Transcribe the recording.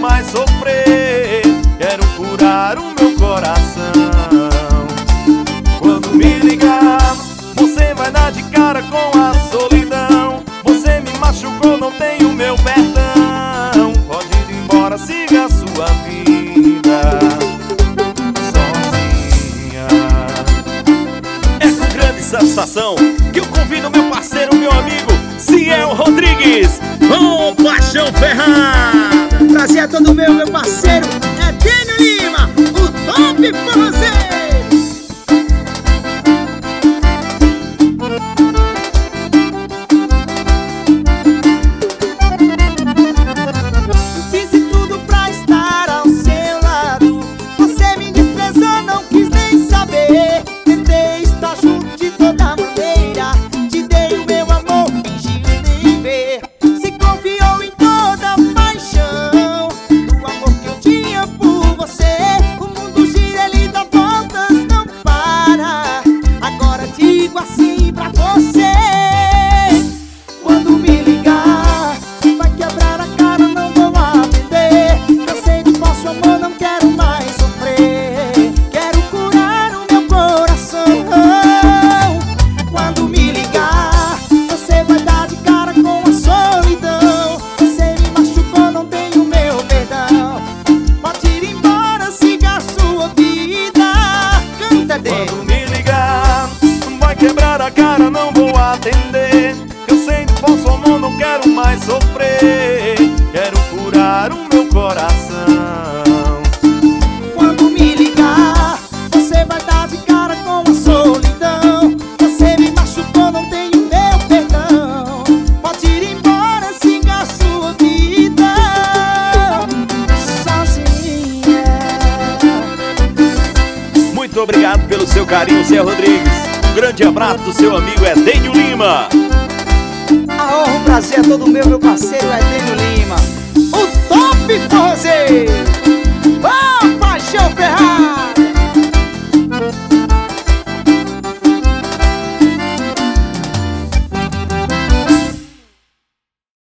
mais sofrer. Quero curar o meu coração. Quando me ligar, você vai dar de cara com a solidão. Você me machucou, não tem o meu perdão. Pode ir embora, siga a sua vida sozinha. É com grande satisfação que eu convido meu parceiro, meu amigo Ciel Rodrigues, com Paixão Ferrada. Prazer é todo meu parceiro Edênio Lima, o top forrozeiro. Fiz de tudo pra estar ao seu lado. Você me desprezou, não quis nem saber. Tentei estar junto de toda maneira. Te dei o meu amor, fingiu nem ver. Se confiou em toda a paixão do amor que eu tinha por você. O mundo gira, ele dá voltas, não para. Agora digo assim pra você: quando me ligar, vai quebrar a cara, não vou atender. Cansei de falso amor, não quero mais sofrer. Quero curar o meu coração. Quando me ligar, você vai dar de cara com a solidão. Você me machucou, não tem o meu perdão. Pode ir embora, siga a sua vida. Canta, Deus. Quando me ligar, vai quebrar a cara, não vou atender. Cansei de falso amor, não quero mais sofrer. Quero curar o meu coração. Quando me ligar, você vai dar de cara com a solidão. Você me machucou, não tem o meu perdão. Pode ir embora, siga a sua vida sozinha. Muito obrigado pelo seu carinho, Ciel Rodrigues. Um grande abraço do seu amigo Edênio Lima. A honra, o prazer é todo meu parceiro Edênio Lima.